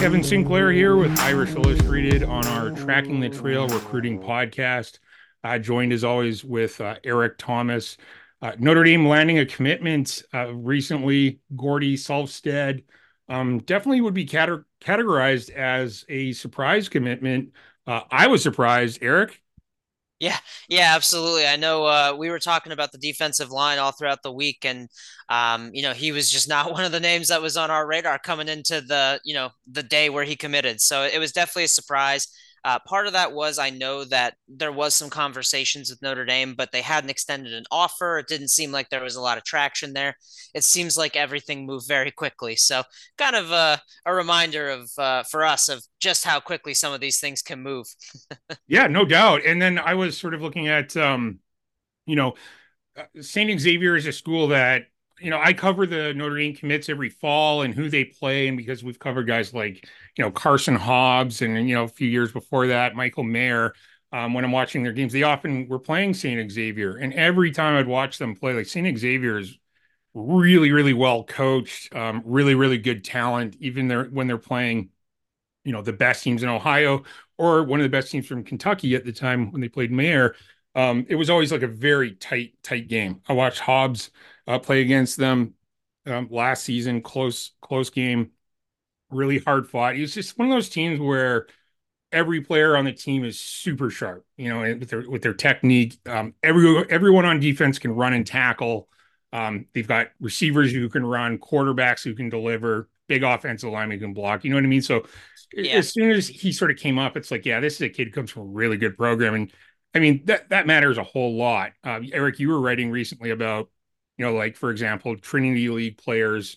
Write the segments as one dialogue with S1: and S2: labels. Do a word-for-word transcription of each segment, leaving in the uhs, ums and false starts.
S1: Evan Sinclair here with Irish Illustrated on our Tracking the Trail recruiting podcast. Uh, joined as always with uh, Eric Thomas. Uh, Notre Dame landing a commitment uh, recently. Gordy Salfstead um, definitely would be cate- categorized as a surprise commitment. Uh, I was surprised, Eric.
S2: Yeah, yeah, absolutely. I know uh, we were talking about the defensive line all throughout the week, and um, you know, he was just not one of the names that was on our radar coming into the, you know, the day where he committed. So it was definitely a surprise. Uh, part of that was I know that there was some conversations with Notre Dame, but they hadn't extended an offer. It didn't seem like there was a lot of traction there. It seems like everything moved very quickly. So kind of a, a reminder of uh, for us of just how quickly some of these things can move.
S1: Yeah, no doubt. And then I was sort of looking at, um, you know, uh, Saint Xavier is a school that, you know, I cover the Notre Dame commits every fall and who they play. And because we've covered guys like, you know, Carson Hobbs and, you know, a few years before that, Michael Mayer, um, when I'm watching their games, they often were playing Saint Xavier. And every time I'd watch them play, like Saint Xavier is really, really well coached, um, really, really good talent, even they're, when they're playing, you know, the best teams in Ohio or one of the best teams from Kentucky at the time when they played Mayer. Um, it was always like a very tight, tight game. I watched Hobbs uh, play against them um, last season, close, close game, really hard fought. He was just one of those teams where every player on the team is super sharp, you know, with their with their technique. Um, every everyone on defense can run and tackle. Um, they've got receivers who can run, quarterbacks who can deliver, big offensive linemen who can block. You know what I mean? So
S2: Yeah.
S1: as soon as he sort of came up, it's like, yeah, this is a kid who comes from a really good program, and I mean that that matters a whole lot. Uh, Eric, you were writing recently about, you know, like for example, Trinity League players,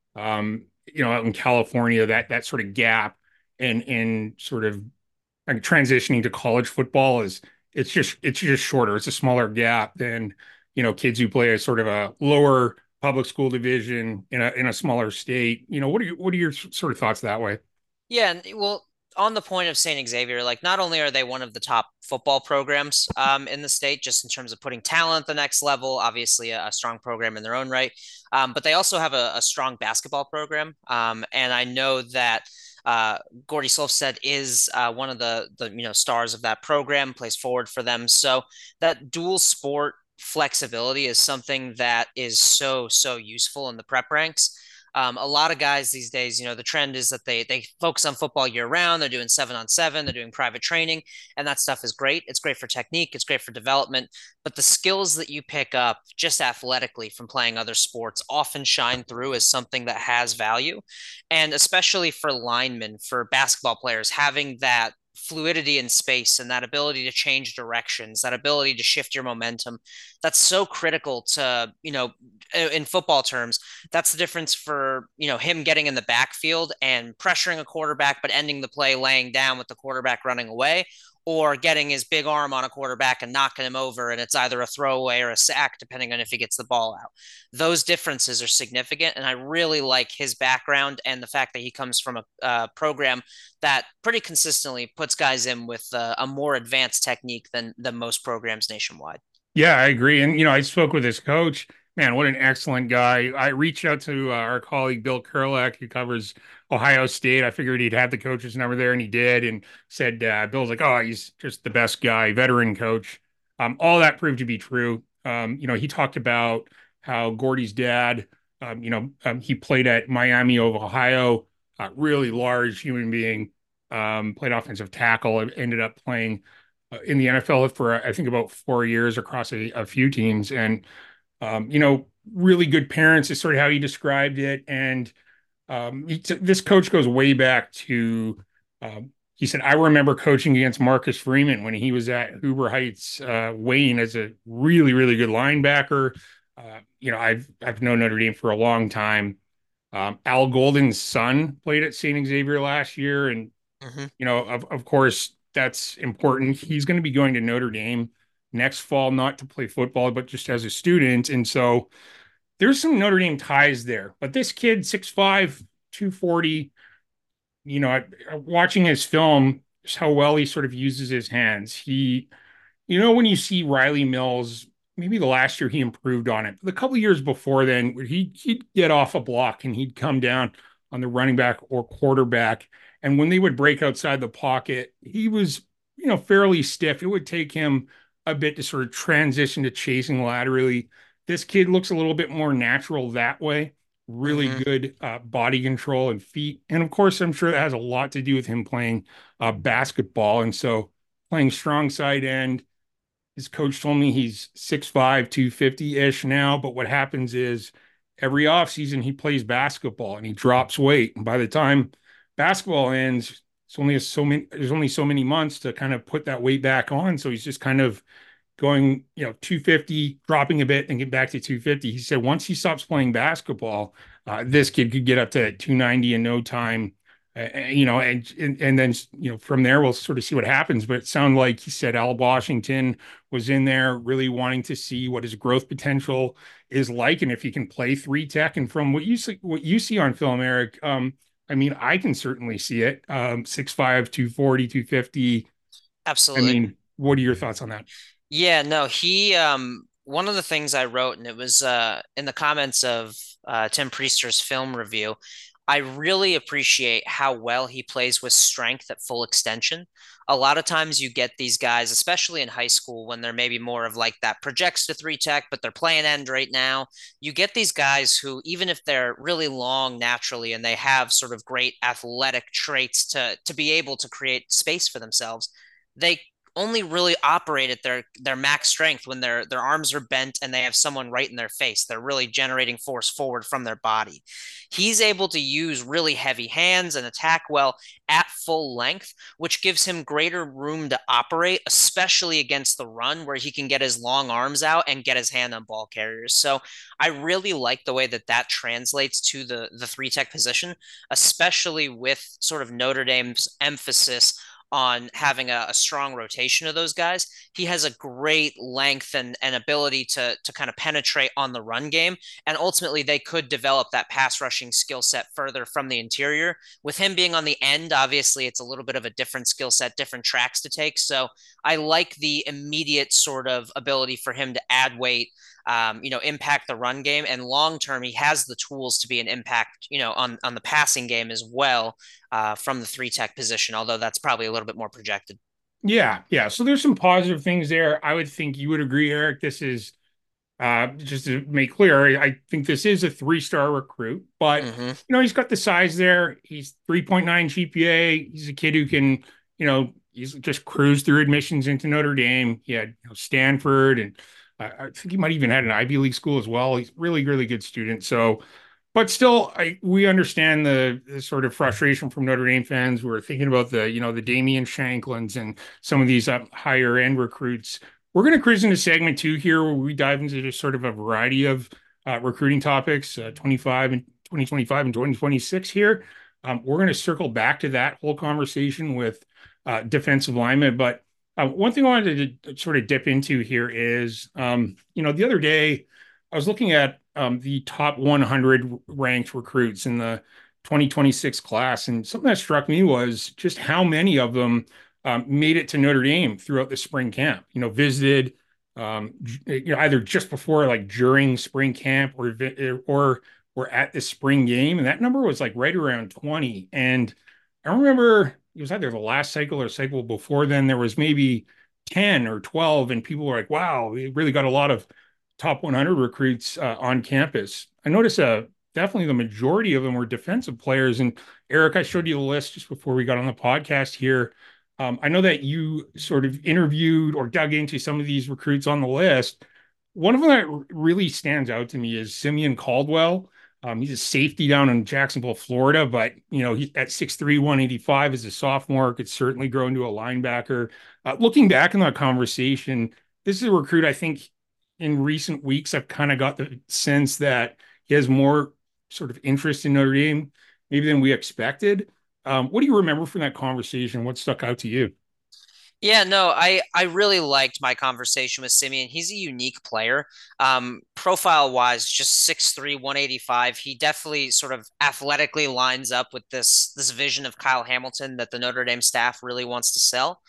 S1: um, you know, out in California, that that sort of gap and and sort of like transitioning to college football is it's just it's just shorter. It's a smaller gap than, you know, kids who play a sort of a lower public school division in a in a smaller state. You know, what are you what are your sort of thoughts that way?
S2: Yeah, and well, on the point of Saint Xavier, like not only are they one of the top football programs um, in the state, just in terms of putting talent at the next level, obviously a, a strong program in their own right, um, but they also have a, a strong basketball program. Um, and I know that uh, Gordy Solfstead is uh, one of the the you know stars of that program, plays forward for them. So that dual sport flexibility is something that is so so useful in the prep ranks. Um, a lot of guys these days, you know, the trend is that they they focus on football year round. They're doing seven on seven. They're doing private training, and that stuff is great. It's great for technique. It's great for development. But the skills that you pick up just athletically from playing other sports often shine through as something that has value, and especially for linemen, for basketball players, having that fluidity in space and that ability to change directions, that ability to shift your momentum. That's so critical to, you know, in football terms, that's the difference for, you know, him getting in the backfield and pressuring a quarterback, but ending the play laying down with the quarterback running away, or getting his big arm on a quarterback and knocking him over. And it's either a throwaway or a sack, depending on if he gets the ball out. Those differences are significant. And I really like his background and the fact that he comes from a uh, program that pretty consistently puts guys in with uh, a more advanced technique than, than most programs nationwide.
S1: Yeah, I agree. And you know, I spoke with his coach. Man, what an excellent guy. I reached out to uh, our colleague Bill Kurlak, who covers Ohio State. I figured he'd have the coach's number there, and he did. And said uh, Bill's like, "Oh, he's just the best guy, veteran coach." Um, all that proved to be true. Um, you know, he talked about how Gordy's dad, um, you know, um, he played at Miami of Ohio, a really large human being, um, played offensive tackle, ended up playing uh, in the N F L for I think about four years across a, a few teams, and um, you know, really good parents is sort of how he described it. And um, he t- this coach goes way back to. Um, he said, "I remember coaching against Marcus Freeman when he was at Hoover Heights, uh, Wayne as a really, really good linebacker. Uh, you know, I've I've known Notre Dame for a long time. Um, Al Golden's son played at Saint Xavier last year, and
S2: Mm-hmm.
S1: you know, of, of course, that's important. He's going to be going to Notre Dame next fall, not to play football, but just as a student. And so there's some Notre Dame ties there. But this kid, six five, two forty, you know, watching his film, just how well he sort of uses his hands. He, you know, when you see Riley Mills, maybe the last year he improved on it. But the couple of years before then, he he'd get off a block and he'd come down on the running back or quarterback And when they would break outside the pocket, he was, you know, fairly stiff. It would take him a bit to sort of transition to chasing laterally. This kid looks a little bit more natural that way. Really
S2: Mm-hmm.
S1: good uh, body control and feet. And of course, I'm sure that has a lot to do with him playing uh, basketball. And so playing strong side end, his coach told me he's six five, two fifty ish now. But what happens is every offseason he plays basketball and he drops weight. And by the time basketball ends, it's only so many, there's only so many months to kind of put that weight back on. So he's just kind of going, you know, two fifty, dropping a bit and get back to two fifty. He said once he stops playing basketball, uh, this kid could get up to two ninety in no time. Uh, you know, and, and and then you know from there we'll sort of see what happens. But it sounded like he said Al Washington was in there really wanting to see what his growth potential is like and if he can play three tech. And from what you see, what you see on film, Eric, um, I mean, I can certainly see it. Um, six five, two forty, two fifty. I
S2: Absolutely.
S1: mean, what are your thoughts on that?
S2: Yeah, no, he um one of the things I wrote, and it was uh in the comments of uh Tim Priester's film review, I really appreciate how well he plays with strength at full extension. A lot of times you get these guys, especially in high school, when they're maybe more of like that projects to three tech, but they're playing end right now. You get these guys who, even if they're really long naturally and they have sort of great athletic traits to to be able to create space for themselves, they only really operate at their their max strength when their their arms are bent and they have someone right in their face. They're really generating force forward from their body. He's able to use really heavy hands and attack well at full length, which gives him greater room to operate, especially against the run where he can get his long arms out and get his hand on ball carriers. So I really like the way that that translates to the the three tech position, especially with sort of Notre Dame's emphasis on having a, a strong rotation of those guys. He has a great length and, and ability to, to kind of penetrate on the run game. And ultimately, they could develop that pass rushing skill set further from the interior. With him being on the end, obviously, it's a little bit of a different skill set, different tracks to take. So I like the immediate sort of ability for him to add weight, um, you know, impact the run game. And long term, he has the tools to be an impact, you know, on, on the passing game as well, uh, from the three tech position, although that's probably a little bit more projected.
S1: Yeah, yeah. So there's some positive things there. I would think you would agree, Eric. This is uh just to make clear, I think this is a three-star recruit, but
S2: Mm-hmm.
S1: you know, he's got the size there. He's three point nine G P A. He's a kid who can, you know, he's just cruised through admissions into Notre Dame. He had, you know, Stanford, and uh, I think he might even had an Ivy League school as well. He's really, really good student. So but still, I we understand the, the sort of frustration from Notre Dame fans who are thinking about the, you know, the Damian Shanklins and some of these uh, higher end recruits. We're going to cruise into segment two here, where we dive into just sort of a variety of uh, recruiting topics, uh, twenty-five and twenty twenty-five and twenty twenty-six here. Um, we're going to circle back to that whole conversation with uh, defensive linemen. But uh, one thing I wanted to sort of dip into here is, um, you know, the other day I was looking at um, the top one hundred ranked recruits in the twenty twenty-six class. And something that struck me was just how many of them um, made it to Notre Dame throughout the spring camp, you know, visited um, you know, either just before, like during spring camp, or, or, or at the spring game. And that number was like right around twenty. And I remember it was either the last cycle or cycle before then, there was maybe ten or twelve. And people were like, wow, we really got a lot of top one hundred recruits uh, on campus. I noticed uh, definitely the majority of them were defensive players. And Eric, I showed you the list just before we got on the podcast here. Um, I know that you sort of interviewed or dug into some of these recruits on the list. One of them that really stands out to me is Simeon Caldwell. Um, he's a safety down in Jacksonville, Florida, but you know, he, at six three, one eighty-five as a sophomore, could certainly grow into a linebacker. Uh, looking back in that conversation, this is a recruit I think in recent weeks, I've kind of got the sense that he has more sort of interest in Notre Dame, maybe than we expected. Um, what do you remember from that conversation? What stuck out to you?
S2: Yeah, no, I I really liked my conversation with Simeon. He's a unique player. Um, profile wise, just six three, one eighty-five. He definitely sort of athletically lines up with this this vision of Kyle Hamilton that the Notre Dame staff really wants to sell.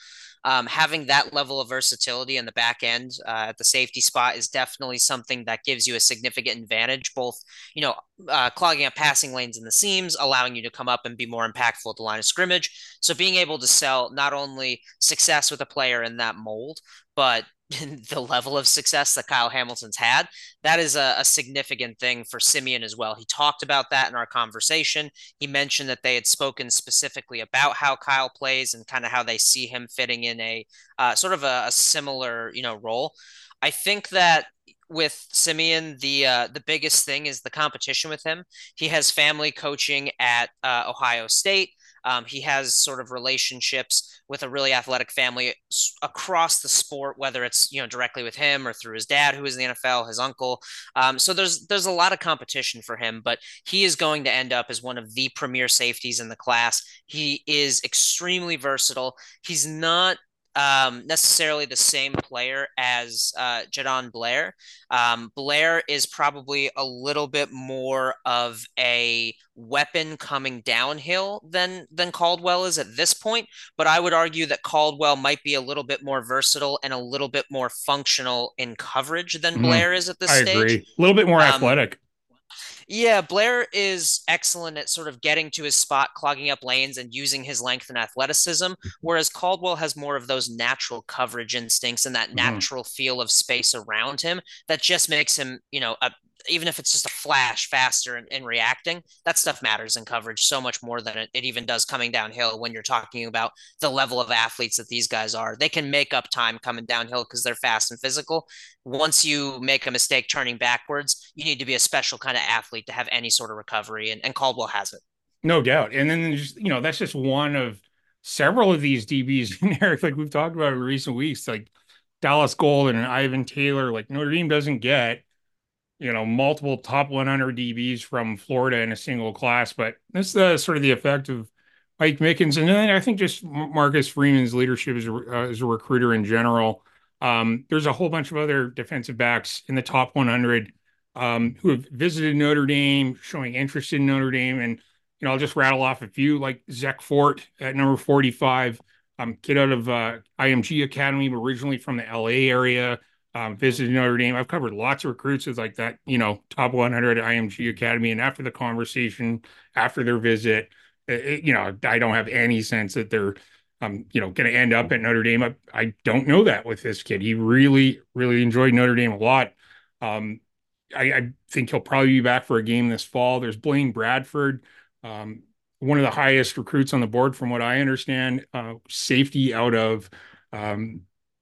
S2: Um, having that level of versatility in the back end uh, at the safety spot is definitely something that gives you a significant advantage, both, you know, uh, clogging up passing lanes in the seams, allowing you to come up and be more impactful at the line of scrimmage. So being able to sell not only success with a player in that mold, but the level of success that Kyle Hamilton's had, that is a, a, significant thing for Simeon as well. He talked about that in our conversation. He mentioned that they had spoken specifically about how Kyle plays and kind of how they see him fitting in a uh, sort of a, a similar, you know, role. I think that with Simeon, the uh, the biggest thing is the competition with him. He has family coaching at uh, Ohio State. Um, he has sort of relationships with a really athletic family across the sport, whether it's, you know, directly with him or through his dad, who is in the N F L, his uncle. Um, so there's there's a lot of competition for him, but he is going to end up as one of the premier safeties in the class. He is extremely versatile. He's not um, necessarily the same player as uh, Jadon Blair. Um, Blair is probably a little bit more of a weapon coming downhill than than Caldwell is at this point, but I would argue that Caldwell might be a little bit more versatile and a little bit more functional in coverage than
S1: Mm-hmm.
S2: Blair is at this
S1: I
S2: stage.
S1: agree. A little bit more
S2: Um,
S1: athletic.
S2: yeah, Blair is excellent at sort of getting to his spot, clogging up lanes, and using his length and athleticism, whereas Caldwell has more of those natural coverage instincts and that
S1: Mm-hmm.
S2: natural feel of space around him that just makes him, you know, a, even if it's just a flash faster in, in reacting, that stuff matters in coverage so much more than it, it even does coming downhill when you're talking about the level of athletes that these guys are. They can make up time coming downhill because they're fast and physical. Once you make a mistake turning backwards, you need to be a special kind of athlete to have any sort of recovery, and, and Caldwell has it.
S1: No doubt. And then just, you know, that's just one of several of these D Bs in there. Like we've talked about in recent weeks, like Dallas Gold and Ivan Taylor, like Notre Dame doesn't get, you know, multiple top one hundred D Bs from Florida in a single class, but that's the sort of the effect of Mike Mickens. And then I think just Marcus Freeman's leadership as a, uh, as a recruiter in general. Um, there's a whole bunch of other defensive backs in the top one hundred um, who have visited Notre Dame, showing interest in Notre Dame. And, you know, I'll just rattle off a few, like Zach Fort at number forty-five, um, kid out of uh, I M G Academy, but originally from the L A area. Um, visited Notre Dame. I've covered lots of recruits with like that, you know, top one hundred at I M G Academy. And after the conversation, after their visit, it, you know, I don't have any sense that they're, um, you know, going to end up at Notre Dame. I, I don't know that with this kid. He really, really enjoyed Notre Dame a lot. Um, I, I think he'll probably be back for a game this fall. There's Blaine Bradford, um, one of the highest recruits on the board, from what I understand, uh, safety out of um,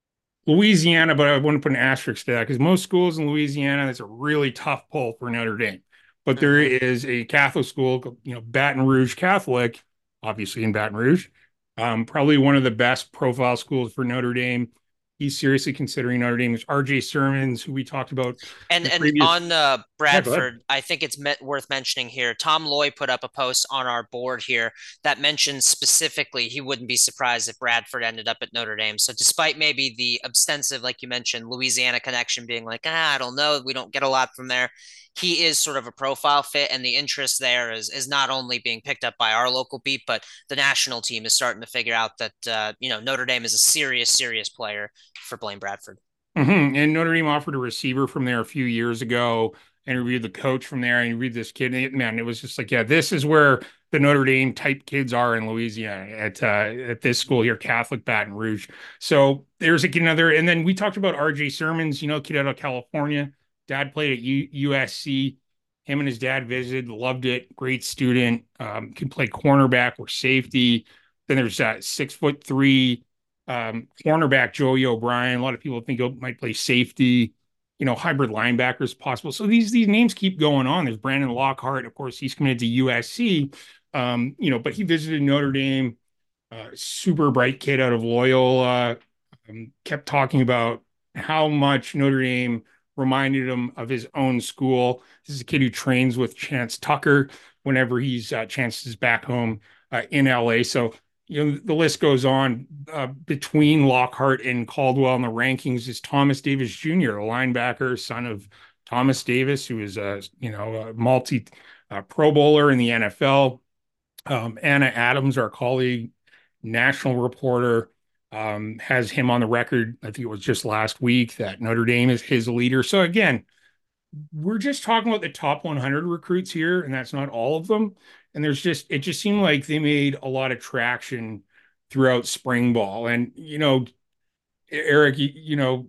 S1: Louisiana, but I wouldn't put an asterisk to that because most schools in Louisiana, that's a really tough pull for Notre Dame. But there
S2: Mm-hmm.
S1: is a Catholic school, you know, Baton Rouge Catholic, obviously in Baton Rouge, um, probably one of the best profile schools for Notre Dame. He's seriously considering Notre Dame. There's R J Sermons, who we talked about
S2: And
S1: in
S2: and
S1: previous.
S2: on uh,
S1: Yeah, go ahead.
S2: Bradford, I think it's met, worth mentioning here. Tom Loy put up a post on our board here that mentions specifically he wouldn't be surprised if Bradford ended up at Notre Dame. So despite maybe the ostensive, like you mentioned, Louisiana connection being like, ah, I don't know, we don't get a lot from there. He is sort of a profile fit, and the interest there is is not only being picked up by our local beat, but the national team is starting to figure out that uh, you know, Notre Dame is a serious, serious player for Blaine Bradford.
S1: Mm-hmm. And Notre Dame offered a receiver from there a few years ago, interviewed the coach from there, and you read this kid, and man, it was just like, yeah, this is where the Notre Dame type kids are in Louisiana at uh, at this school here, Catholic Baton Rouge. So there's like another, and then we talked about R J Sermons, you know, kid out of California. Dad played at U- USC. Him and his dad visited, loved it. Great student, um, can play cornerback or safety. Then there's that six foot three um, cornerback Joey O'Brien. A lot of people think he might play safety, you know, hybrid linebackers possible. So these these names keep going on. There's Brandon Lockhart, of course, he's committed to U S C, um, you know, but he visited Notre Dame. Uh, super bright kid out of Loyola. Um, kept talking about how much Notre Dame reminded him of his own school. This is a kid who trains with Chance Tucker whenever he's uh, Chance is back home uh, in L A. So you know, the list goes on. Uh, between Lockhart and Caldwell in the rankings is Thomas Davis Junior, a linebacker, son of Thomas Davis, who is a, you know, a multi uh, Pro Bowler in the N F L. Um, Anna Adams, our colleague, national reporter, um, has him on the record. I think it was just last week that Notre Dame is his leader. So again, we're just talking about the top one hundred recruits here, and that's not all of them. And there's just, it just seemed like they made a lot of traction throughout spring ball. And, you know, Eric, you, you know,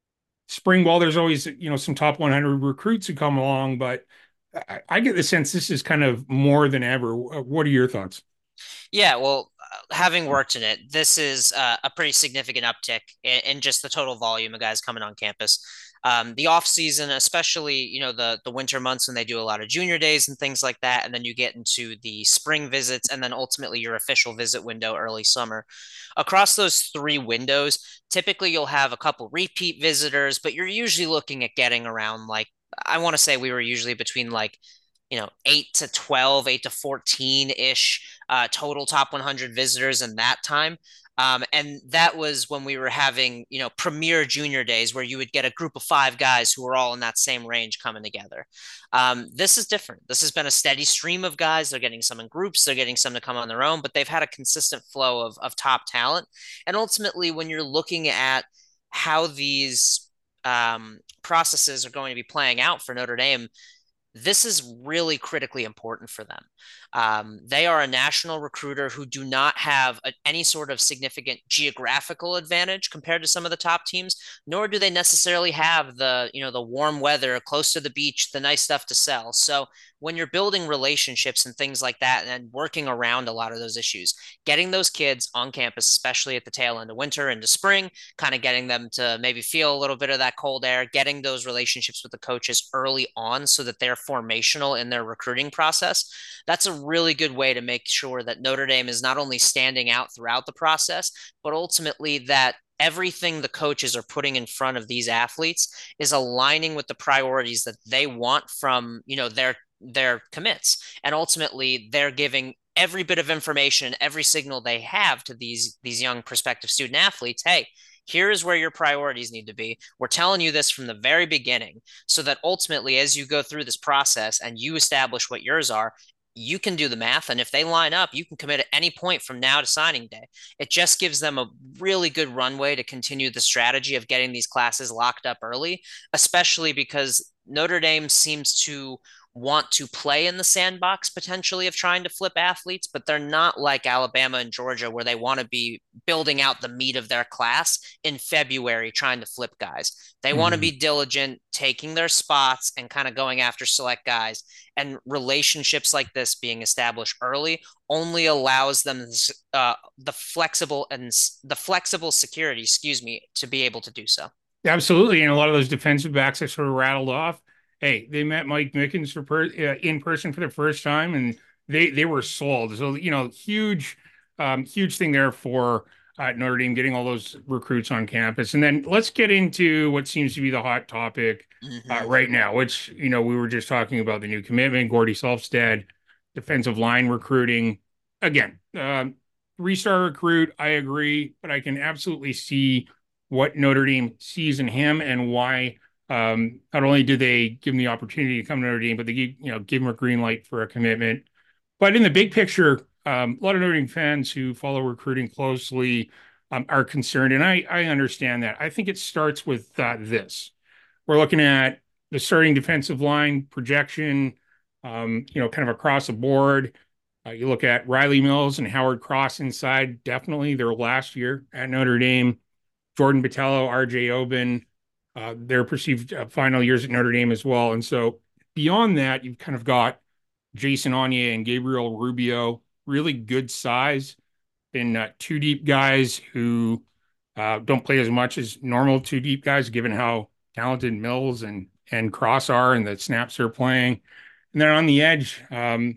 S1: spring ball, there's always, you know, some top one hundred recruits who come along, but I, I get the sense this is kind of more than ever. What are your thoughts?
S2: Yeah, well, uh, having worked in it, this is uh, a pretty significant uptick in, in just the total volume of guys coming on campus. Um, the off season, especially, you know, the the winter months when they do a lot of junior days and things like that, and then you get into the spring visits, and then ultimately your official visit window early summer. Across those three windows, typically you'll have a couple repeat visitors, but you're usually looking at getting around like I want to say we were usually between like you know, eight to twelve, eight to fourteen ish uh, total top one hundred visitors in that time. Um, and that was when we were having, you know, premier junior days where you would get a group of five guys who were all in that same range coming together. Um, this is different. This has been a steady stream of guys. They're getting some in groups, they're getting some to come on their own, but they've had a consistent flow of, of top talent. And ultimately, when you're looking at how these um, processes are going to be playing out for Notre Dame, this is really critically important for them. Um, they are a national recruiter who do not have a, any sort of significant geographical advantage compared to some of the top teams, nor do they necessarily have the, you know, the warm weather, close to the beach, the nice stuff to sell. So when you're building relationships and things like that and working around a lot of those issues, getting those kids on campus, especially at the tail end of winter into spring, kind of getting them to maybe feel a little bit of that cold air, getting those relationships with the coaches early on so that they're formational in their recruiting process. That's a really good way to make sure that Notre Dame is not only standing out throughout the process, but ultimately that everything the coaches are putting in front of these athletes is aligning with the priorities that they want from, you know, their their commits. And ultimately they're giving every bit of information, every signal they have to these these young prospective student athletes. Hey, here's where your priorities need to be. We're telling you this from the very beginning so that ultimately, as you go through this process and you establish what yours are, you can do the math. And if they line up, you can commit at any point from now to signing day. It just gives them a really good runway to continue the strategy of getting these classes locked up early, especially because Notre Dame seems to want to play in the sandbox potentially of trying to flip athletes, but they're not like Alabama and Georgia where they want to be building out the meat of their class in February trying to flip guys. They want to
S1: Mhm.
S2: be diligent, taking their spots and kind of going after select guys. And relationships like this being established early only allows them uh, the flexible and the flexible security, excuse me, to be able to do so.
S1: Absolutely. And a lot of those defensive backs I sort of rattled off, hey, they met Mike Mickens for per, uh, in person for the first time, and they they were sold. So you know, huge, um, huge thing there for uh, Notre Dame getting all those recruits on campus. And then let's get into what seems to be the hot topic uh,
S2: Mm-hmm.
S1: right now, which you know we were just talking about the new commitment, Gordy Selfstead, defensive line recruiting. Again, um, three-star recruit, I agree, but I can absolutely see what Notre Dame sees in him and why um, not only do they give him the opportunity to come to Notre Dame, but they give, you know give him a green light for a commitment. But in the big picture, um, a lot of Notre Dame fans who follow recruiting closely um, are concerned, and I I understand that. I think it starts with uh, this: we're looking at the starting defensive line projection, um, you know, kind of across the board. Uh, you look at Riley Mills and Howard Cross inside, definitely their last year at Notre Dame. Jordan Botelho, R J Oben, uh, their perceived uh, final years at Notre Dame as well. And so beyond that, you've kind of got Jason Onye and Gabriel Rubio, really good size, been uh, two deep guys who uh, don't play as much as normal two deep guys, given how talented Mills and and Cross are and the snaps they're playing. And then on the edge, um,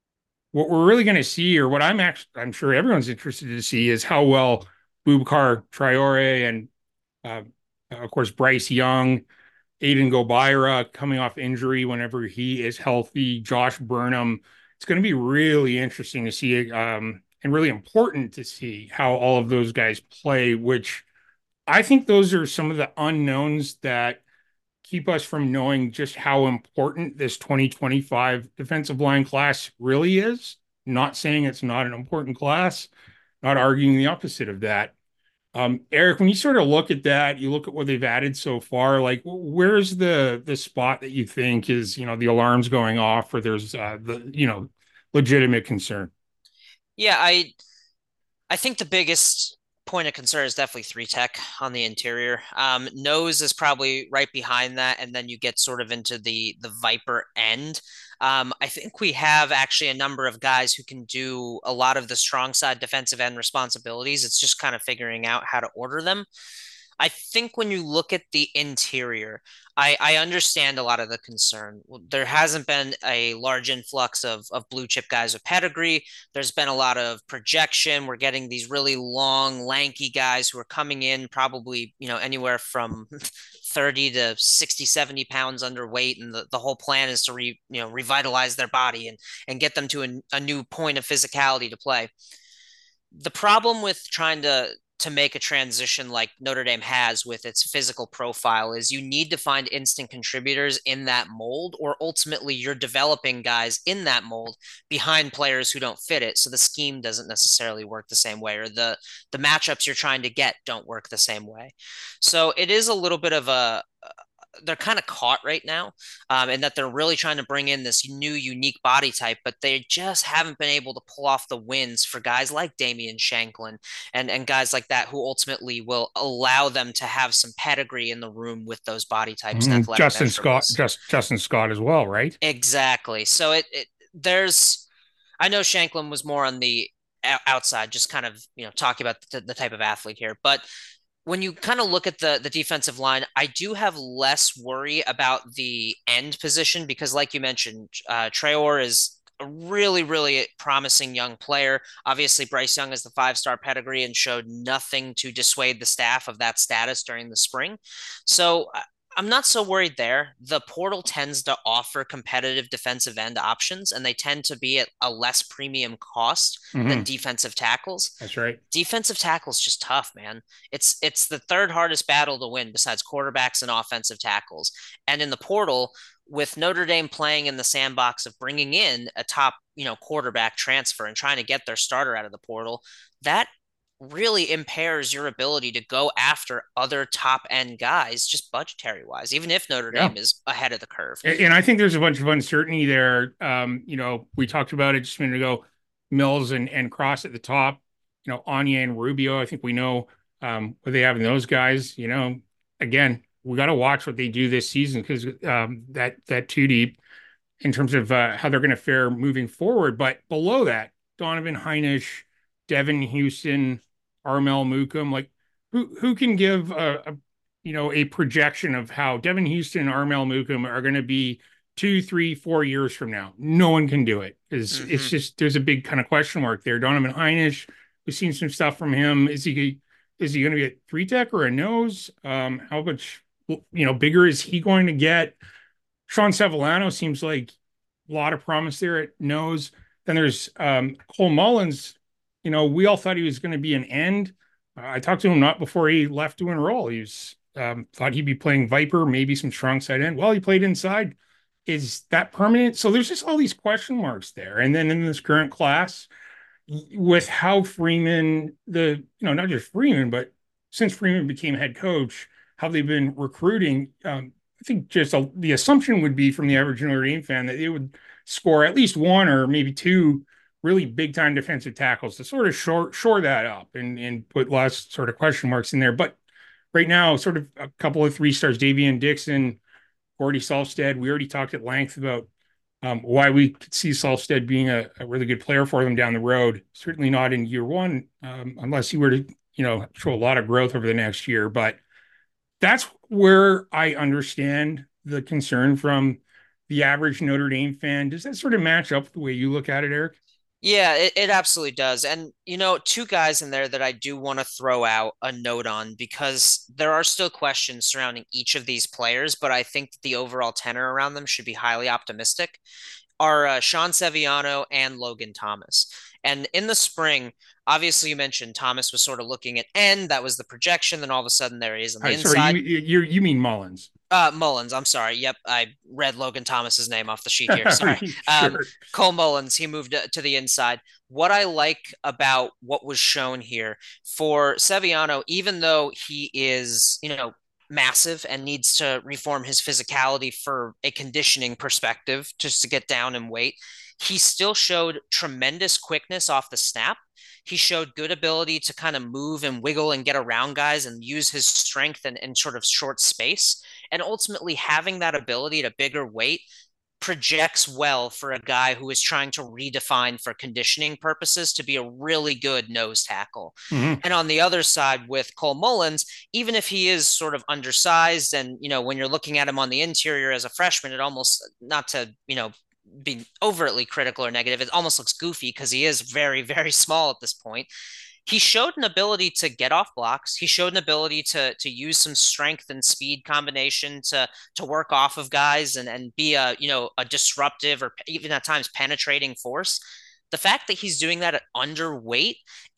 S1: what we're really going to see, or what I'm actually, I'm sure everyone's interested to see, is how well Boubacar Traore and uh, of course, Bryce Young, Aiden Gobira coming off injury whenever he is healthy, Josh Burnham. It's going to be really interesting to see um, and really important to see how all of those guys play, which I think those are some of the unknowns that keep us from knowing just how important this twenty twenty-five defensive line class really is. Not saying it's not an important class, not arguing the opposite of that. Um, Eric, when you sort of look at that, you look at what they've added so far, like where's the the spot that you think is, you know, the alarms going off or there's uh the, you know, legitimate concern?
S2: Yeah, I I think the biggest point of concern is definitely three tech on the interior. Um, nose is probably right behind that, and then you get sort of into the the Viper end. Um, I think we have actually a number of guys who can do a lot of the strong side defensive end responsibilities. It's just kind of figuring out how to order them. I think when you look at the interior, I, I understand a lot of the concern. There hasn't been a large influx of, of blue chip guys with pedigree. There's been a lot of projection. We're getting these really long, lanky guys who are coming in probably, you know, anywhere from thirty to sixty, seventy pounds underweight. And the, the whole plan is to re, you know, revitalize their body and, and get them to a, a new point of physicality to play. The problem with trying to to make a transition like Notre Dame has with its physical profile is you need to find instant contributors in that mold, or ultimately you're developing guys in that mold behind players who don't fit it. So the scheme doesn't necessarily work the same way, or the the matchups you're trying to get don't work the same way. So it is a little bit of a they're kind of caught right now, um, and that they're really trying to bring in this new unique body type, but they just haven't been able to pull off the wins for guys like Damian Shanklin and and guys like that who ultimately will allow them to have some pedigree in the room with those body types and
S1: Mhm.
S2: athletic
S1: Justin Scott,
S2: measurables.
S1: just Justin Scott as well, right?
S2: Exactly. So it, it there's I know Shanklin was more on the outside, just kind of you know talking about the, the type of athlete here, but when you kind of look at the the defensive line, I do have less worry about the end position because, like you mentioned, uh, Traore is a really, really promising young player. Obviously, Bryce Young is the five star pedigree and showed nothing to dissuade the staff of that status during the spring. So I'm not so worried there. The portal tends to offer competitive defensive end options, and they tend to be at a less premium cost than
S1: Hmm.
S2: defensive tackles.
S1: That's right.
S2: Defensive tackle is just tough, man. It's it's the third hardest battle to win besides quarterbacks and offensive tackles. And in the portal, with Notre Dame playing in the sandbox of bringing in a top, you know, quarterback transfer and trying to get their starter out of the portal, that really impairs your ability to go after other top end guys just budgetary wise, even if Notre
S1: Yeah.
S2: Dame is ahead of the curve.
S1: And, and I think there's a bunch of uncertainty there. Um, you know, we talked about it just a minute ago. Mills and and Cross at the top. You know, Anya and Rubio. I think we know um, what they have in those guys. You know, again, we got to watch what they do this season because um, that that two deep in terms of uh, how they're going to fare moving forward. But below that, Donovan Heinisch, Devin Houston, Armel Mukum, like who who can give a, a you know a projection of how Devin Houston and Armel Mukum are going to be two, three, four years from now? No one can do it. It's
S2: Mm-hmm.
S1: it's just there's a big kind of question mark there. Donovan Heinisch, we've seen some stuff from him. Is he is he going to be a three tech or a nose? Um, how much you know bigger is he going to get? Sean Sevillano seems like a lot of promise there at nose. Then there's um, Cole Mullins. You know, we all thought he was going to be an end. Uh, I talked to him not before he left to enroll. He was um, thought he'd be playing Viper, maybe some strong side end. Well, he played inside. Is that permanent? So there's just all these question marks there. And then in this current class, with how Freeman, the you know not just Freeman, but since Freeman became head coach, how they've been recruiting. Um, I think just a, the assumption would be from the average Notre Dame fan that they would score at least one or maybe two really big time defensive tackles to sort of shore shore that up and and put less sort of question marks in there. But right now, sort of a couple of three stars, Davian Dixon, Gordy Salstead. We already talked at length about um, why we could see Salstead being a, a, really good player for them down the road. Certainly not in year one, um, unless he were to, you know, show a lot of growth over the next year. But that's where I understand the concern from the average Notre Dame fan. Does that sort of match up with the way you look at it, Eric?
S2: Yeah, it, it absolutely does. And, you know, two guys in there that I do want to throw out a note on because there are still questions surrounding each of these players, but I think that the overall tenor around them should be highly optimistic are uh, Sean Sevillano and Logan Thomas. And in the spring, obviously, you mentioned Thomas was sort of looking at end. That was the projection. Then all of a sudden, there he is on
S1: All
S2: the
S1: right, sorry, you
S2: inside.
S1: you you mean Mullins?
S2: Uh, Mullins, I'm sorry. Yep, I read Logan Thomas's name off the sheet here. Sorry. Um,
S1: Sure.
S2: Cole Mullins, he moved to the inside. What I like about what was shown here for Seviano, even though he is, you know, massive and needs to reform his physicality for a conditioning perspective, just to get down in weight, he still showed tremendous quickness off the snap. He showed good ability to kind of move and wiggle and get around guys and use his strength and in, in sort of short space. And ultimately, having that ability at a bigger weight projects well for a guy who is trying to redefine for conditioning purposes to be a really good nose tackle.
S1: Hmm.
S2: And on the other side with Cole Mullins, even if he is sort of undersized and, you know, when you're looking at him on the interior as a freshman, it almost, not to, you know, be overtly critical or negative, it almost looks goofy because he is very, very small at this point. He showed an ability to get off blocks. He showed an ability to to use some strength and speed combination to to work off of guys and and be a, you know, a disruptive or even at times penetrating force. The fact that he's doing that at underweight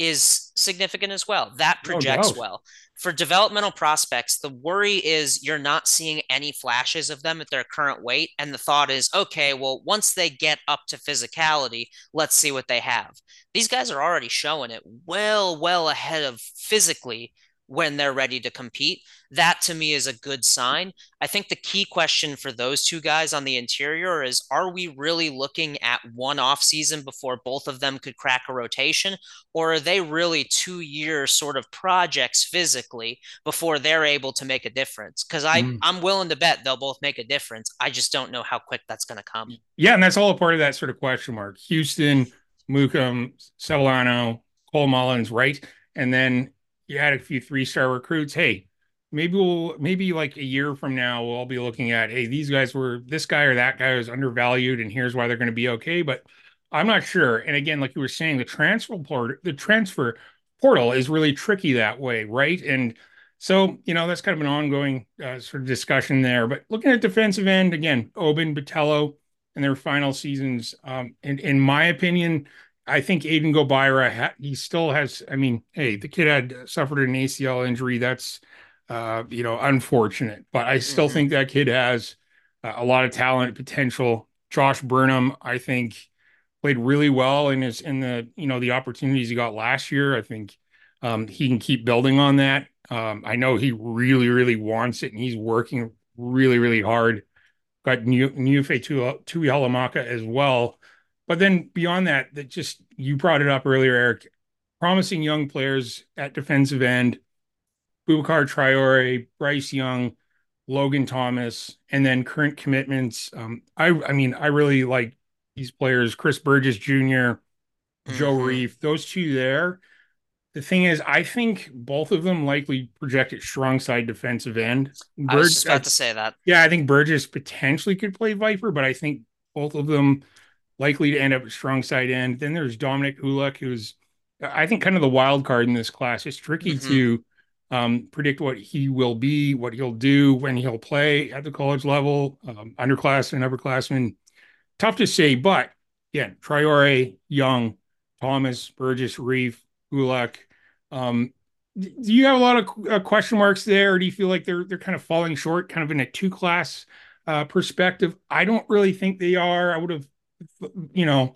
S2: is significant as well. That
S1: No
S2: projects
S1: doubt.
S2: well. For developmental prospects, the worry is you're not seeing any flashes of them at their current weight. And the thought is, okay, well, once they get up to physicality, let's see what they have. These guys are already showing it well, well ahead of physically when they're ready to compete. That to me is a good sign. I think the key question for those two guys on the interior is, are we really looking at one off season before both of them could crack a rotation? Or are they really two year sort of projects physically before they're able to make a difference? Because I
S1: Mm.
S2: I'm willing to bet they'll both make a difference. I just don't know how quick that's going to come.
S1: Yeah, and that's all a part of that sort of question mark. Houston, Mukum, Sevillano, Cole Mullins, right? And then you had a few three-star recruits. Hey, maybe we'll maybe like a year from now we'll all be looking at, hey, these guys were this guy or that guy was undervalued, and here's why they're going to be okay. But I'm not sure. And again, like you were saying, the transfer port, the transfer portal is really tricky that way, right? And so, you know, that's kind of an ongoing uh, sort of discussion there. But looking at defensive end, again, Oben, Botello, in their final seasons. Um, in, in my opinion, I think Aiden Gobira, ha- he still has, I mean, hey, the kid had suffered an A C L injury. That's, uh, you know, unfortunate, but I still
S2: Mm-hmm.
S1: think that kid has uh, a lot of talent, potential. Josh Burnham, I think, played really well in his, in the, you know, the opportunities he got last year. I think um, he can keep building on that. Um, I know he really, really wants it and he's working really, really hard. Got New Nyufe Tuihalamaka as well. But then beyond that, that just you brought it up earlier, Eric. Promising young players at defensive end, Boubacar Traore, Bryce Young, Logan Thomas, and then current commitments. Um, I I mean, I really like these players, Chris Burgess Junior, Joe
S2: Mm-hmm.
S1: Reef, those two there. The thing is, I think both of them likely project at strong side defensive end.
S2: I was
S1: Bird,
S2: just
S1: I,
S2: about to say that.
S1: yeah, I think Burgess potentially could play Viper, but I think both of them likely to end up at strong side end. Then there's Dominic Ulek, who's I think kind of the wild card in this class. It's tricky
S2: Mm-hmm.
S1: to um, predict what he will be, what he'll do when he'll play at the college level, um, underclassmen, upperclassmen. Tough to say, but again, Traore, Young, Thomas, Burgess, Reef, Ulek. Um, do you have a lot of uh, question marks there, or do you feel like they're they're kind of falling short, kind of in a two class uh, perspective? I don't really think they are. I would have, you know,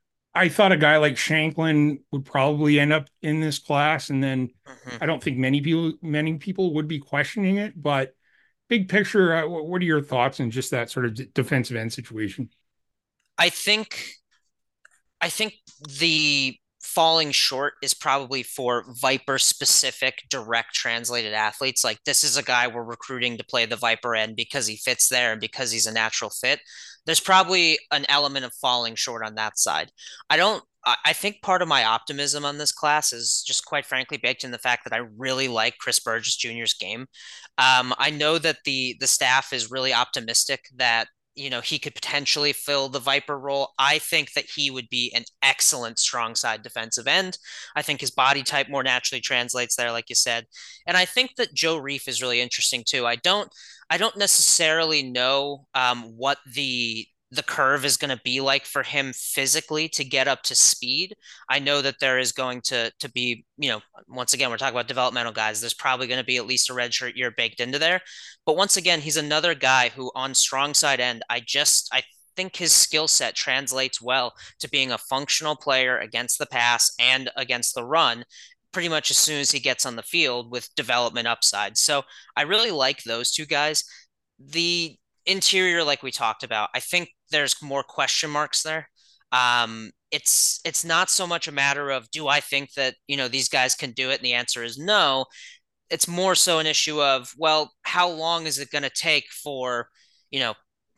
S1: I thought a guy like Shanklin would probably end up in this class, and then
S2: Mm-hmm.
S1: I don't think many people many people would be questioning it. But big picture, uh, what are your thoughts on just that sort of d- defensive end situation?
S2: I think I think the falling short is probably for Viper specific direct translated athletes. Like, this is a guy we're recruiting to play the Viper end because he fits there and because he's a natural fit. There's probably an element of falling short on that side. I don't I think part of my optimism on this class is just quite frankly baked in the fact that I really like Chris Burgess Junior's game. Um, I know that the the staff is really optimistic that, you know, he could potentially fill the Viper role. I think that he would be an excellent strong side defensive end. I think his body type more naturally translates there, like you said. And I think that Joe Reef is really interesting too. I don't I don't necessarily know um, what the the curve is going to be like for him physically to get up to speed. I know that there is going to to be, you know, once again, we're talking about developmental guys. There's probably going to be at least a redshirt year baked into there. But once again, he's another guy who on strong side end, I just I think his skill set translates well to being a functional player against the pass and against the run pretty much as soon as he gets on the field with development upside. So I really like those two guys. The interior, like we talked about, I think there's more question marks there. Um, it's it's not so much a matter of do I think that you know these guys can do it, and the answer is no. It's more so an issue of well, how long is it going to take for you know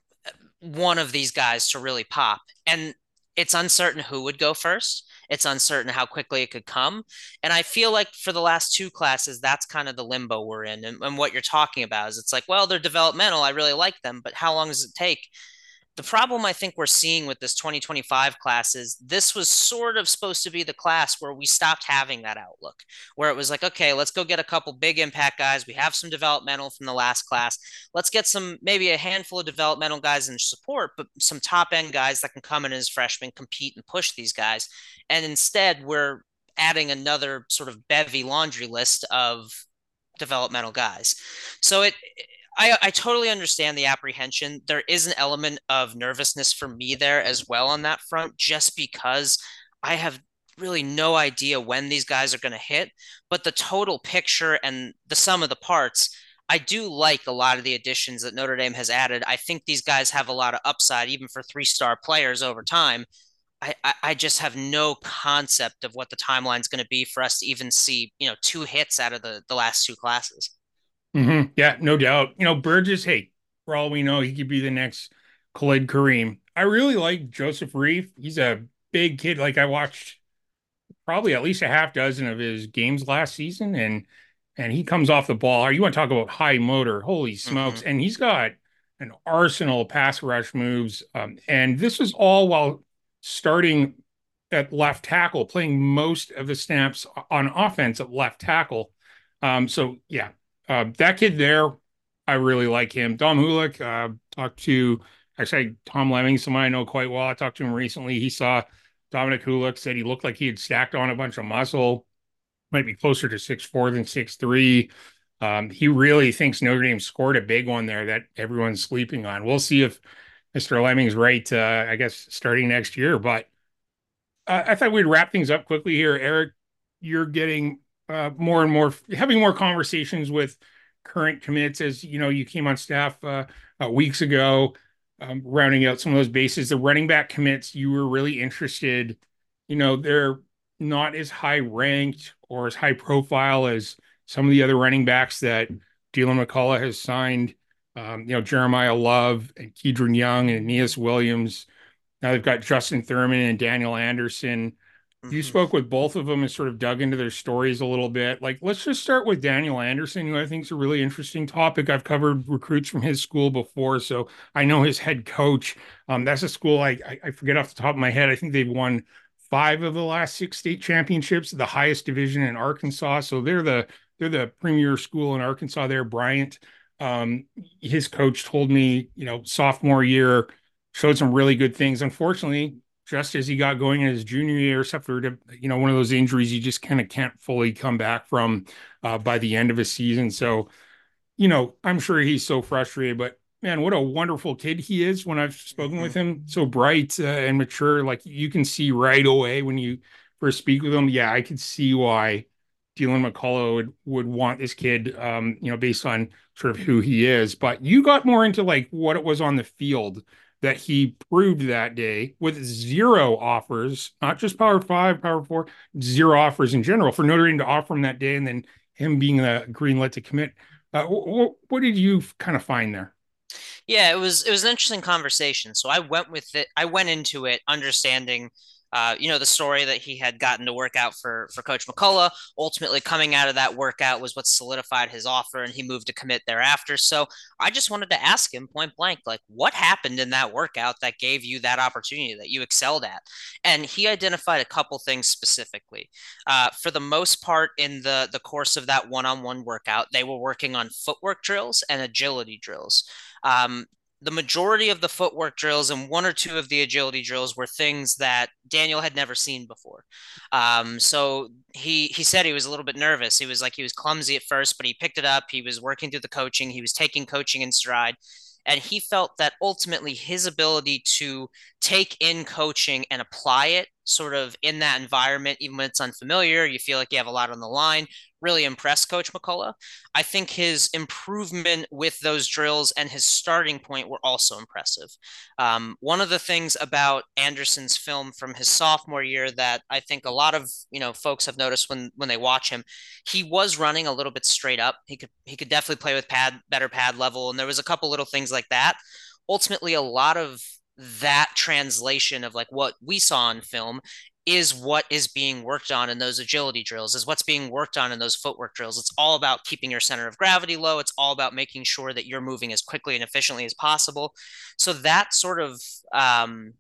S2: one of these guys to really pop? And it's uncertain who would go first. It's uncertain how quickly it could come. And I feel like for the last two classes, that's kind of the limbo we're in. And, and what you're talking about is it's like, well, they're developmental. I really like them, but how long does it take? The problem I think we're seeing with this twenty twenty-five class is this was sort of supposed to be the class where we stopped having that outlook, where it was like, okay, let's go get a couple big impact guys. We have some developmental from the last class. Let's get some, maybe a handful of developmental guys in support, but some top end guys that can come in as freshmen, compete and push these guys. And instead, we're adding another sort of bevy laundry list of developmental guys. So it, I, I totally understand the apprehension. There is an element of nervousness for me there as well on that front, just because I have really no idea when these guys are going to hit. But the total picture and the sum of the parts, I do like a lot of the additions that Notre Dame has added. I think these guys have a lot of upside, even for three star players over time. I, I, I just have no concept of what the timeline is going to be for us to even see, you know, two hits out of the, the last two classes.
S1: Mm-hmm. Yeah, no doubt. You know, Burgess, hey, for all we know, he could be the next Khalid Kareem. I really like Joseph Reef. He's a big kid. Like I watched probably at least a half dozen of his games last season, and and he comes off the ball. You want to talk about high motor? Holy
S2: Mm-hmm.
S1: smokes! And he's got an arsenal of pass rush moves. Um, and this is all while starting at left tackle, playing most of the snaps on offense at left tackle. Um, so yeah, uh, that kid there, I really like him. Dom Hulick, uh, talked to actually Tom Lemming, someone I know quite well. I talked to him recently. He saw Dominic Hulick, said he looked like he had stacked on a bunch of muscle, might be closer to six four than six three. Um, he really thinks Notre Dame scored a big one there that everyone's sleeping on. We'll see if Mister Lemming's right, uh, I guess, starting next year. But uh, I thought we'd wrap things up quickly here. Eric, you're getting uh, more and more, having more conversations with current commits as you know, you came on staff uh, uh, weeks ago, um, rounding out some of those bases. The running back commits, you were really interested. You know, they're not as high ranked or as high profile as some of the other running backs that Dylan McCullough has signed. Um, you know, Jeremiah Love and Kedron Young and Aeneas Williams. Now they've got Justin Thurman and Daniel Anderson. You
S2: Mm-hmm.
S1: spoke with both of them and sort of dug into their stories a little bit. Like, let's just start with Daniel Anderson, who I think is a really interesting topic. I've covered recruits from his school before, so I know his head coach. Um, that's a school I, I I forget off the top of my head. I think they've won five of the last six state championships, the highest division in Arkansas. So they're the they're the premier school in Arkansas. There, Bryant. Um, his coach told me, you know, sophomore year showed some really good things. Unfortunately, just as he got going in his junior year, except for, you know, one of those injuries you just kind of can't fully come back from uh, by the end of a season. So, you know, I'm sure he's so frustrated, but man, what a wonderful kid he is when I've spoken
S2: Mm-hmm.
S1: with him. So bright uh, and mature. Like you can see right away when you first speak with him. Yeah, I could see why Dylan McCullough would, would want this kid, um, you know, based on sort of who he is. But you got more into like what it was on the field that he proved that day with zero offers, not just Power Five, Power Four, zero offers in general for Notre Dame to offer him that day, and then him being the green lit to commit. Uh, what, what did you kind of find there?
S2: Yeah, it was it was an interesting conversation. So I went with it. I went into it understanding, uh, you know, the story that he had gotten to work out for for Coach McCullough. Ultimately, coming out of that workout was what solidified his offer, and he moved to commit thereafter. So I just wanted to ask him point blank, like, what happened in that workout that gave you that opportunity that you excelled at? And he identified a couple things specifically. Uh, for the most part, in the the course of that one on one workout, they were working on footwork drills and agility drills. Um, the majority of the footwork drills and one or two of the agility drills were things that Daniel had never seen before. Um, so he he said he was a little bit nervous. He was like he was clumsy at first, but he picked it up. He was working through the coaching. He was taking coaching in stride. And he felt that ultimately his ability to take in coaching and apply it sort of in that environment, even when it's unfamiliar, you feel like you have a lot on the line, really impressed Coach McCullough. I think his improvement with those drills and his starting point were also impressive. Um, one of the things about Anderson's film from his sophomore year that I think a lot of you know folks have noticed when when they watch him, he was running a little bit straight up. He could he could definitely play with pad better pad level, and there was a couple little things like that. Ultimately, a lot of that translation of like what we saw in film is what is being worked on in those agility drills, is what's being worked on in those footwork drills. It's all about keeping your center of gravity low. It's all about making sure that you're moving as quickly and efficiently as possible. So that sort of, um,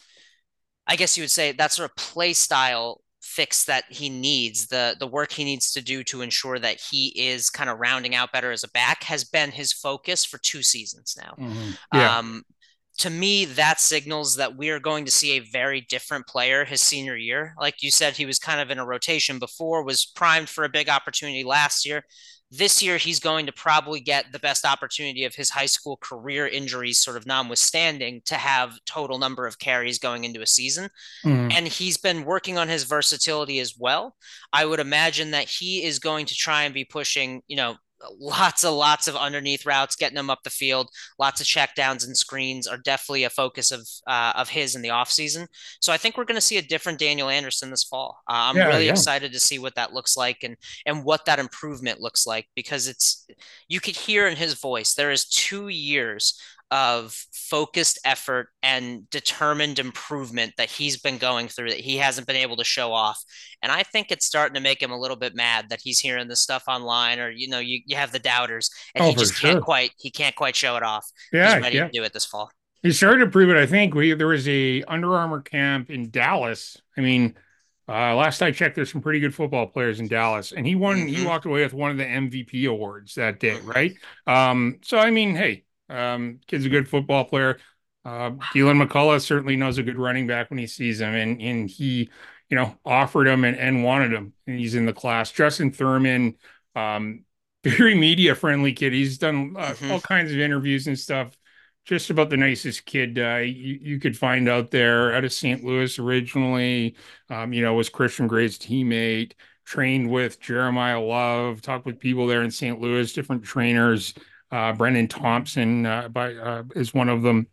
S2: I guess you would say that sort of play style fix that he needs, the the work he needs to do to ensure that he is kind of rounding out better as a back has been his focus for two seasons now.
S1: Mm-hmm. Yeah.
S2: Um, to me, that signals that we are going to see a very different player his senior year. Like you said, he was kind of in a rotation before, was primed for a big opportunity last year. This year, he's going to probably get the best opportunity of his high school career, injuries sort of notwithstanding, to have total number of carries going into a season.
S1: Mm-hmm.
S2: And he's been working on his versatility as well. I would imagine that he is going to try and be pushing, you know, lots of lots of underneath routes, getting them up the field. Lots of checkdowns and screens are definitely a focus of uh, of his in the offseason. So I think we're going to see a different Daniel Anderson this fall. Uh, I'm
S1: Yeah.
S2: really
S1: Yeah.
S2: excited to see what that looks like and and what that improvement looks like, because it's you could hear in his voice there is two years of focused effort and determined improvement that he's been going through that he hasn't been able to show off. And I think it's starting to make him a little bit mad that he's hearing this stuff online, or, you know, you, you have the doubters and
S1: Oh,
S2: he
S1: for
S2: just can't
S1: sure.
S2: quite, he can't quite show it off. He's
S1: Yeah.
S2: ready to
S1: Yeah.
S2: do it this fall.
S1: He started to prove it. I think we there was a Under Armour camp in Dallas. I mean, uh, last I checked, there's some pretty good football players in Dallas, and he won. He
S2: Mm-hmm.
S1: walked away with one of the M V P awards that day,
S2: Mm-hmm.
S1: right? Um, so I mean, hey, um, kid's a good football player. Uh, Keelan McCullough certainly knows a good running back when he sees him, and and he, you know, offered him and, and wanted him, and he's in the class. Justin Thurman, um, very media friendly kid. He's done uh,
S2: Mm-hmm.
S1: all kinds of interviews and stuff, just about the nicest kid uh, you, you could find out there. Out of Saint Louis originally, um, you know, was Christian Gray's teammate, trained with Jeremiah Love, talked with people there in Saint Louis, different trainers. Uh, Brendan Thompson uh, by uh, is one of them.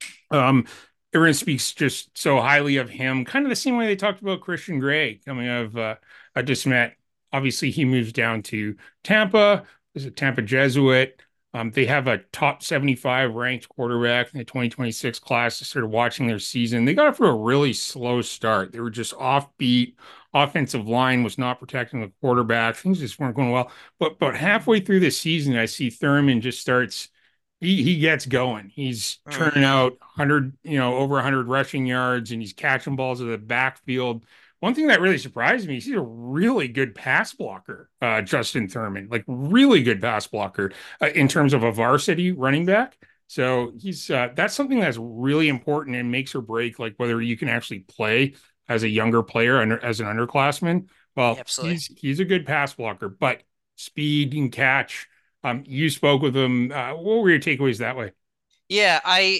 S1: Um, Everyone speaks just so highly of him, kind of the same way they talked about Christian Gray coming out of uh, I just met. Obviously, he moves down to Tampa. Is a Tampa Jesuit. Um, they have a top seventy-five ranked quarterback in the twenty twenty-six class. I started watching their season. They got off to a really slow start. They were just offbeat. Offensive line was not protecting the quarterback. Things just weren't going well. But but halfway through the season, I see Thurman just starts he he gets going. He's turning
S2: Mm-hmm.
S1: out one hundred, you know, over one hundred rushing yards, and he's catching balls in the backfield. One thing that really surprised me is he's a really good pass blocker, uh, Justin Thurman, like really good pass blocker uh, in terms of a varsity running back. So he's uh, that's something that's really important and makes or break like whether you can actually play as a younger player and as an underclassman.
S2: Yeah,
S1: Well,
S2: absolutely.
S1: he's he's a good pass blocker, but speed and catch. Um, you spoke with him. Uh, what were your takeaways that way?
S2: Yeah, I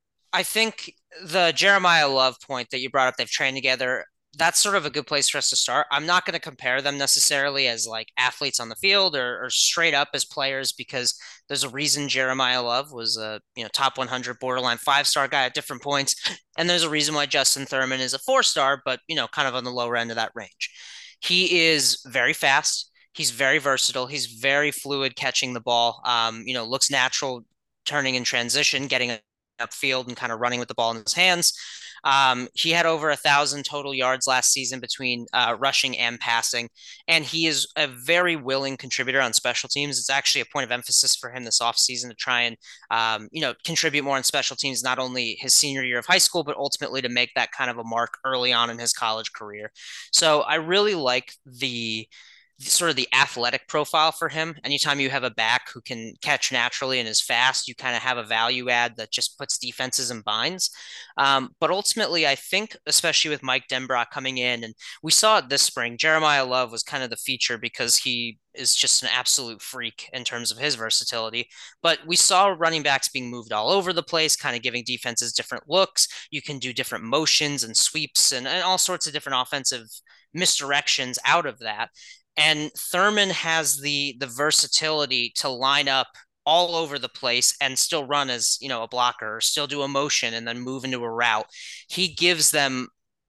S2: I think the Jeremiah Love point that you brought up, they've trained together. That's sort of a good place for us to start. I'm not going to compare them necessarily as like athletes on the field or, or straight up as players, because there's a reason Jeremiah Love was a you know top one hundred borderline five star guy at different points, and there's a reason why Justin Thurman is a four star, but you know kind of on the lower end of that range. He is very fast. He's very versatile. He's very fluid catching the ball. Um, you know, looks natural turning in transition, getting upfield and kind of running with the ball in his hands. Um, he had over a thousand total yards last season between uh, rushing and passing, and he is a very willing contributor on special teams. It's actually a point of emphasis for him this offseason to try and um, you know contribute more on special teams, not only his senior year of high school, but ultimately to make that kind of a mark early on in his college career. So I really like the sort of the athletic profile for him. Anytime you have a back who can catch naturally and is fast, you kind of have a value add that just puts defenses in binds. Um, but ultimately, I think, especially with Mike Denbrock coming in, and we saw it this spring, Jeremiah Love was kind of the feature because he is just an absolute freak in terms of his versatility. But we saw running backs being moved all over the place, kind of giving defenses different looks. You can do different motions and sweeps and, and all sorts of different offensive misdirections out of that. And Thurman has the the versatility to line up all over the place and still run as, you know, a blocker, or still do a motion and then move into a route. He gives them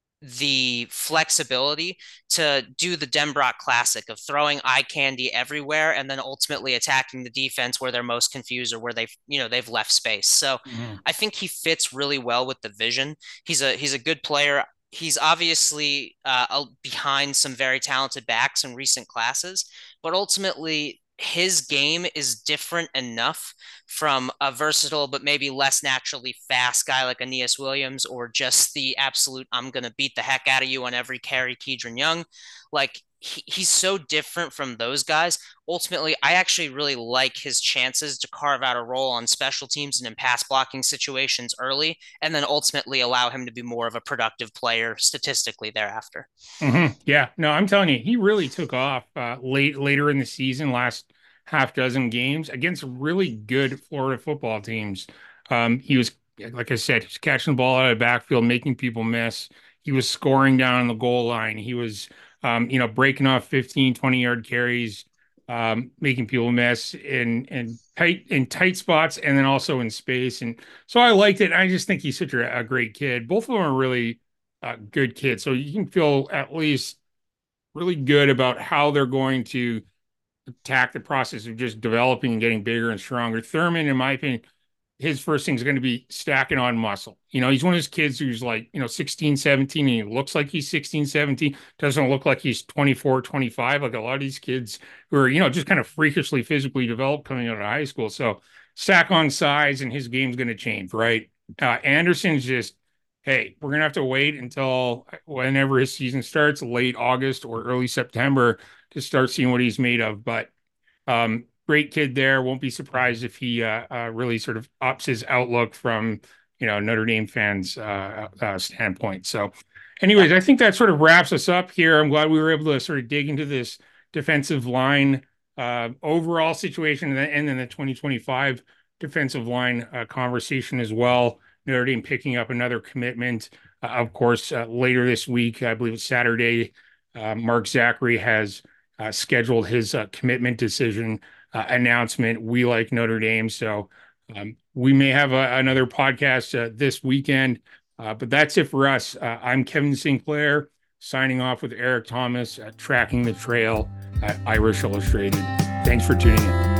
S2: the flexibility to do the Denbrock classic of throwing eye candy everywhere and then ultimately attacking the defense where they're most confused or where they've, you know, they've left space. So
S1: Mm-hmm.
S2: I think he fits really well with the vision. He's a he's a good player. He's obviously uh, behind some very talented backs in recent classes, but ultimately his game is different enough from a versatile but maybe less naturally fast guy like Aeneas Williams, or just the absolute I'm going to beat the heck out of you on every carry Kedron Young. Like he, he's so different from those guys. Ultimately, I actually really like his chances to carve out a role on special teams and in pass blocking situations early, and then ultimately allow him to be more of a productive player statistically thereafter.
S1: Mm-hmm. Yeah, no, I'm telling you, he really took off uh, late later in the season, last half dozen games against really good Florida football teams. Um, he was, like I said, he's catching the ball out of the backfield, making people miss. He was scoring down on the goal line. He was, um, you know, breaking off fifteen, twenty yard carries, um, making people miss in in tight in tight spots, and then also in space. And so I liked it. I just think he's such a, a great kid. Both of them are really uh, good kids. So you can feel at least really good about how they're going to attack the process of just developing and getting bigger and stronger. Thurman, in my opinion, his first thing is going to be stacking on muscle. You know, he's one of those kids who's like, you know, sixteen, seventeen, and he looks like he's sixteen, seventeen, doesn't look like he's twenty-four, twenty-five, like a lot of these kids who are, you know, just kind of freakishly physically developed coming out of high school. So stack on size and his game's going to change, right? Uh, Anderson's just, hey, we're going to have to wait until whenever his season starts, late August or early September, to start seeing what he's made of. But um, great kid there. Won't be surprised if he uh, uh, really sort of ups his outlook from, you know, Notre Dame fans' uh, uh, standpoint. So,
S2: Yeah.
S1: anyways, I think that sort of wraps us up here. I'm glad we were able to sort of dig into this defensive line uh, overall situation and then, and then the twenty twenty-five defensive line uh, conversation as well. Notre Dame picking up another commitment. Uh, of course, uh, later this week, I believe it's Saturday, uh, Mark Zachary has uh, scheduled his uh, commitment decision uh, announcement. We like Notre Dame, so um, we may have a, another podcast uh, this weekend, uh, but that's it for us. Uh, I'm Kevin Sinclair, signing off with Eric Thomas, uh, tracking the trail at Irish Illustrated. Thanks for tuning in.